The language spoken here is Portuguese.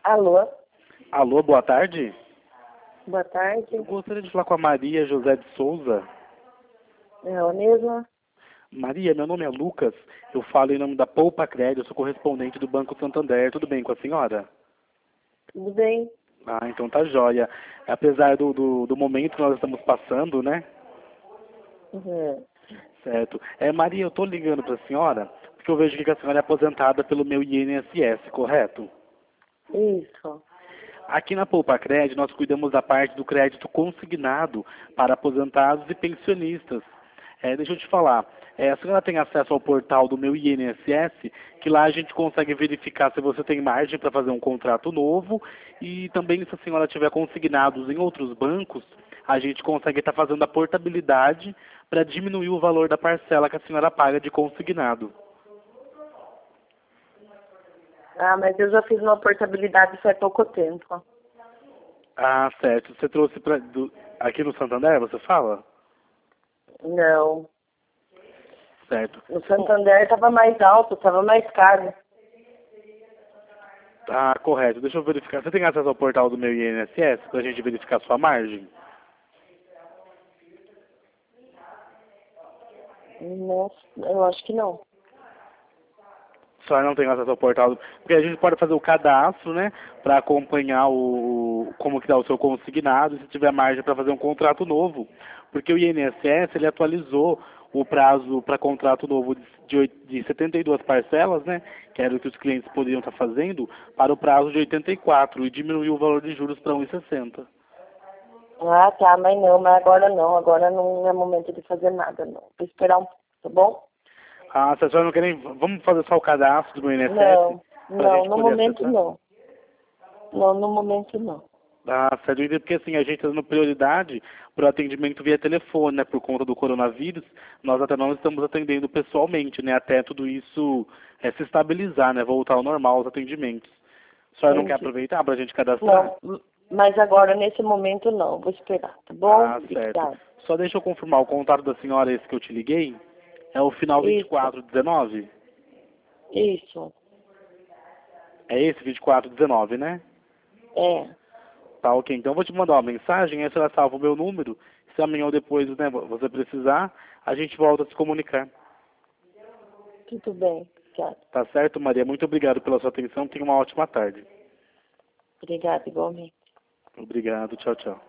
Alô? Alô, boa tarde. Boa tarde. Eu gostaria de falar com a Maria José de Souza. É ela mesma? Maria, meu nome é Lucas. Eu falo em nome da Poupa Crédito, eu sou correspondente do Banco Santander. Tudo bem com a senhora? Tudo bem? Ah, então tá jóia. Apesar do momento que nós estamos passando, né? Uhum. Certo. Maria, eu tô ligando para a senhora porque eu vejo que a senhora é aposentada pelo meu INSS, correto? Isso. Aqui na Poupa Crédito, nós cuidamos da parte do crédito consignado para aposentados e pensionistas. Deixa eu te falar, a senhora tem acesso ao portal do meu INSS, que lá a gente consegue verificar se você tem margem para fazer um contrato novo e também se a senhora tiver consignados em outros bancos, a gente consegue estar fazendo a portabilidade para diminuir o valor da parcela que a senhora paga de consignado. Ah, mas eu já fiz uma portabilidade faz pouco tempo. Ah, certo. Você trouxe aqui no Santander, você fala? Não. Certo. No Santander estava mais alto, estava mais caro. Ah, correto. Deixa eu verificar. Você tem acesso ao portal do meu INSS para a gente verificar sua margem? Não, eu acho que não. Só não tem acesso ao portal, porque a gente pode fazer o cadastro, né, para acompanhar como que dá o seu consignado, e se tiver margem para fazer um contrato novo, porque o INSS ele atualizou o prazo para contrato novo de 72 parcelas, né, que era o que os clientes poderiam estar fazendo, para o prazo de 84 e diminuiu o valor de juros para 1,60. Ah, tá, mas não, mas agora não. Agora não é momento de fazer nada, não. Vou esperar um pouco, tá bom? Ah, se a senhora não querem, vamos fazer só o cadastro do INSS Não, para a não, gente no poder momento acessar? não. Não, no momento não. Ah, certo, porque assim, a gente está dando prioridade para o atendimento via telefone, né, por conta do coronavírus, nós até não estamos atendendo pessoalmente, né, até tudo isso se estabilizar, né, voltar ao normal os atendimentos. A senhora não quer Entendi. aproveitar para a gente cadastrar? Não, mas agora, nesse momento, não. Vou esperar, tá bom? Ah, certo. Obrigada. Só deixa eu confirmar, o contato da senhora, esse que eu te liguei, é o final Isso, 2419? isso. É esse 2419, né? É, Tá, ok. Então eu vou te mandar uma mensagem, aí a senhora salva o meu número, se amanhã ou depois, né, você precisar, a gente volta a se comunicar. tudo bem. Obrigada. Tá certo, Maria? Muito obrigado pela sua atenção. Tenha uma ótima tarde. Obrigada, igualmente. Obrigado. Tchau, tchau.